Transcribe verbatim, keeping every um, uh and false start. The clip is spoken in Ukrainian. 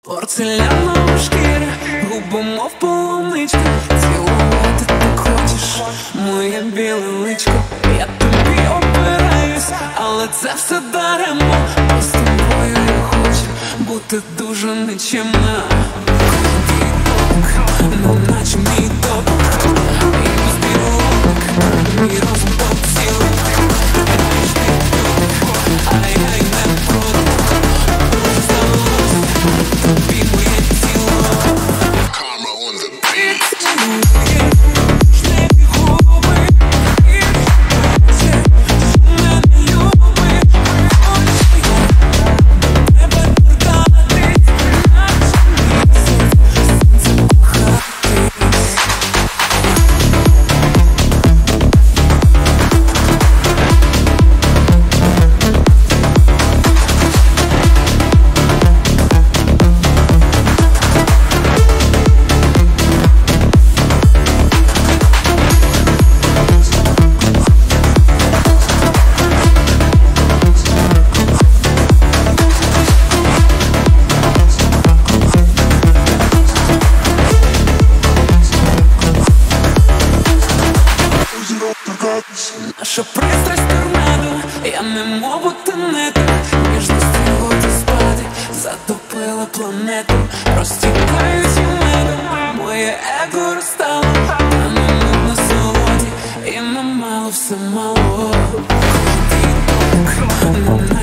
Порцелянова шкіра, губи мов полуничка. Цілувати так хочеш, моє біле личко. Я тобі опираюсь, але це все даремно. Бо з тобою я хочу бути дуже нечемна. Твій дотик, ну наче мій дотик. І без білок, мій розум поцілий. А я й не проти. Дуже здалося тобі моє тіло. Karma on the beat. Наша пристрасть торнадо, я не можу тенети. Ніжності водоспади затопила планету. Розтікаюся медом, моє его розстало. Та не нудно солоді, і нам мало все мало. Твій дотик, ну